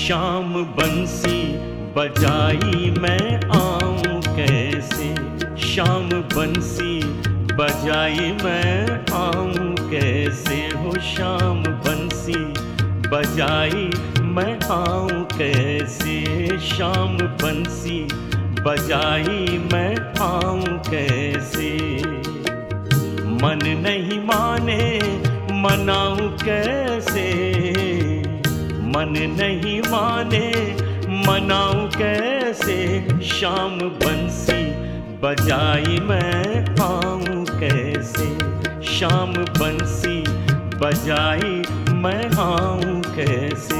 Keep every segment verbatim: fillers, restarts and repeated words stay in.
शाम बंसी बजाई मैं आऊं कैसे, शाम बंसी बजाई मैं आऊं कैसे हो, शाम बंसी बजाई मैं आऊं कैसे, शाम बंसी बजाई मैं आऊं कैसे। मन नहीं माने मनाऊं कैसे, मन नहीं माने मनाऊं कैसे, शाम बंसी बजाई मैं आऊं कैसे, शाम बंसी बजाई मैं आऊं कैसे।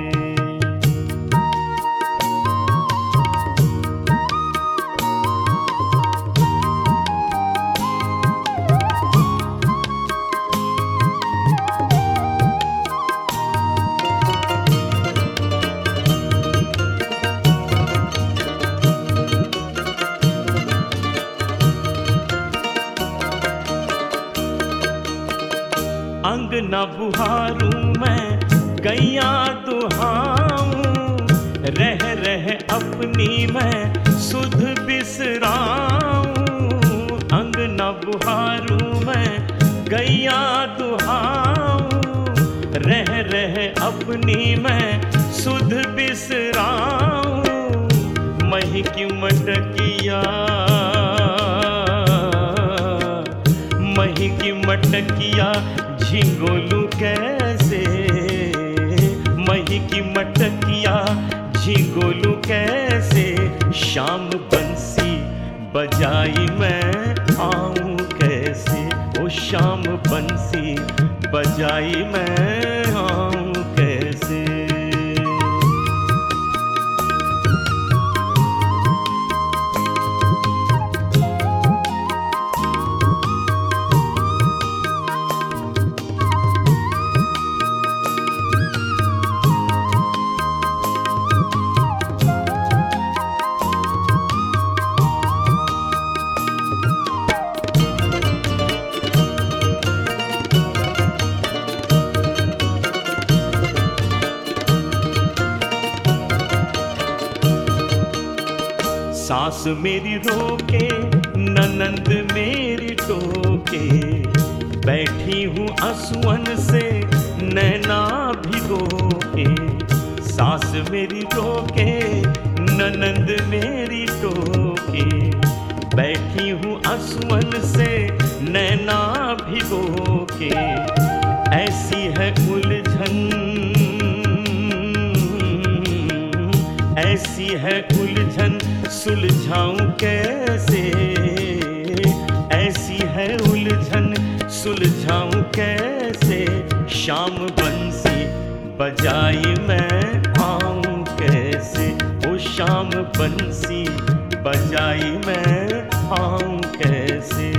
अंगना बुहारूं मैं गैया दुहाऊं, रह रह अपनी मैं सुध बिसराऊं। अंगना बुहारूं मैं गैया दुहाऊं, रह रह अपनी मैं सुध बिसराऊं। महकी मटकिया महकी मटकिया झिंगोलू कैसे, महकी मटकिया झिंगोलू कैसे, शाम बंसी बजाई मैं आऊं कैसे, ओ शाम बंसी बजाई मैं आऊं कैसे। सास मेरी रोके ननंद मेरी टोके, बैठी हूँ असुअन से नैना भिगो के। सास मेरी रोके ननंद मेरी टोके, बैठी हूँ असुअन से नैना भिगो के। ऐसी है उलझन ऐसी है उलझन सुलझाऊं कैसे, ऐसी है उलझन सुलझाऊं कैसे, शाम बंसी बजाई मैं आऊं कैसे, ओ शाम बंसी बजाई मैं आऊं कैसे।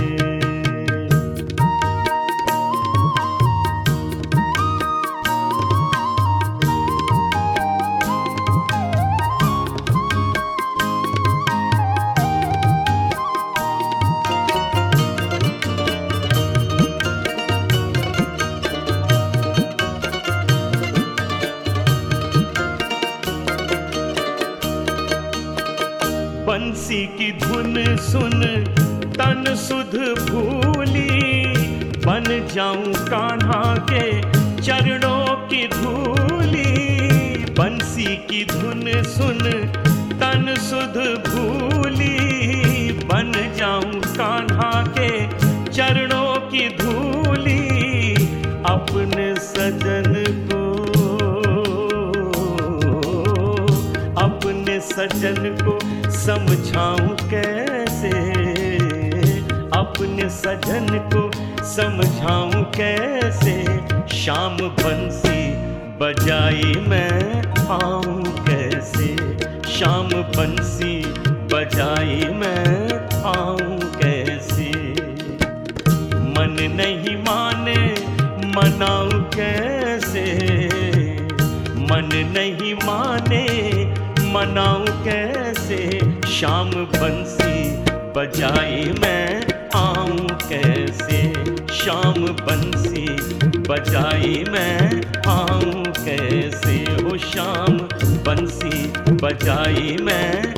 बंसी की धुन सुन तन सुध भूली, बन जाऊं कान्हा के चरणों की धूली। बंसी की धुन सुन तन सुध भूली, बन जाऊं कान्हा के चरणों की धूली। अपने सजन को अपने सजन को समझाऊं कैसे, अपने सजन को समझाऊं कैसे, शाम बंसी बजाई मैं आऊं कैसे, शाम बंसी बजाई मैं आऊं कैसे। मन नहीं माने मनाऊं कैसे, मन नहीं माने मनाऊं कैसे, शाम बंसी बजाई मैं आऊं कैसे, शाम बंसी बजाई मैं आऊं कैसे, ओ शाम बजाई मैं